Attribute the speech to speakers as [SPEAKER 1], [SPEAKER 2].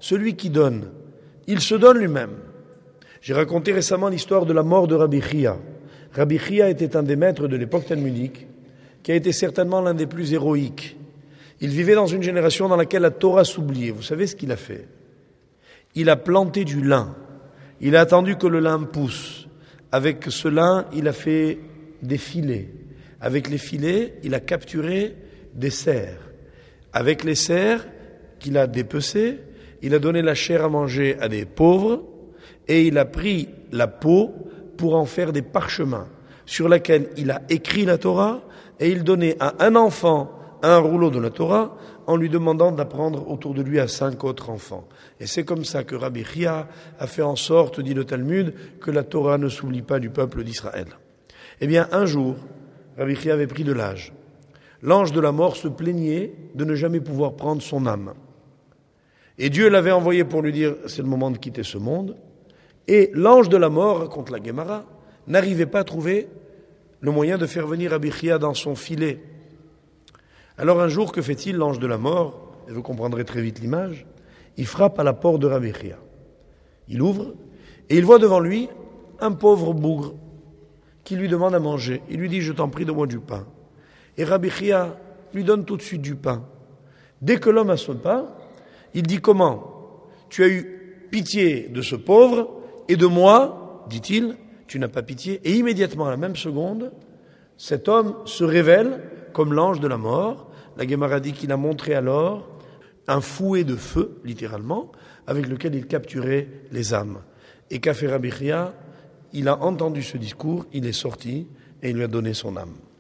[SPEAKER 1] celui qui donne, il se donne lui-même. J'ai raconté récemment l'histoire de la mort de Rabbi Chia. Rabbi Chia était un des maîtres de l'époque talmudique, qui a été certainement l'un des plus héroïques. Il vivait dans une génération dans laquelle la Torah s'oubliait. Vous savez ce qu'il a fait? Il a planté du lin. Il a attendu que le lin pousse. Avec ce lin, il a fait des filets. Avec les filets, il a capturé des cerfs. Avec les cerfs qu'il a dépecés, il a donné la chair à manger à des pauvres et il a pris la peau pour en faire des parchemins sur lesquels il a écrit la Torah et il donnait à un enfant un rouleau de la Torah en lui demandant d'apprendre autour de lui à 5 autres enfants. Et c'est comme ça que Rabbi Chia a fait en sorte, dit le Talmud, que la Torah ne s'oublie pas du peuple d'Israël. Eh bien, un jour, Rabbi Chia avait pris de l'âge. L'ange de la mort se plaignait de ne jamais pouvoir prendre son âme. Et Dieu l'avait envoyé pour lui dire, c'est le moment de quitter ce monde. Et l'ange de la mort, raconte la Gemara, n'arrivait pas à trouver le moyen de faire venir Rabbi Chia dans son filet. Alors un jour, que fait-il, l'ange de la mort? Et vous comprendrez très vite l'image. Il frappe à la porte de Rabbi Chia. Il ouvre et il voit devant lui un pauvre bougre qui lui demande à manger. Il lui dit, je t'en prie, donne-moi du pain. Et Rabbi Chia lui donne tout de suite du pain. Dès que l'homme a ce pain, il dit, comment? Tu as eu pitié de ce pauvre et de moi, dit-il, tu n'as pas pitié. Et immédiatement, à la même seconde, cet homme se révèle comme l'ange de la mort. La Gemara dit qu'il a montré alors un fouet de feu, littéralement, avec lequel il capturait les âmes. Et qu'a fait Rabbi Chia? Il a entendu ce discours, il est sorti et il lui a donné son âme.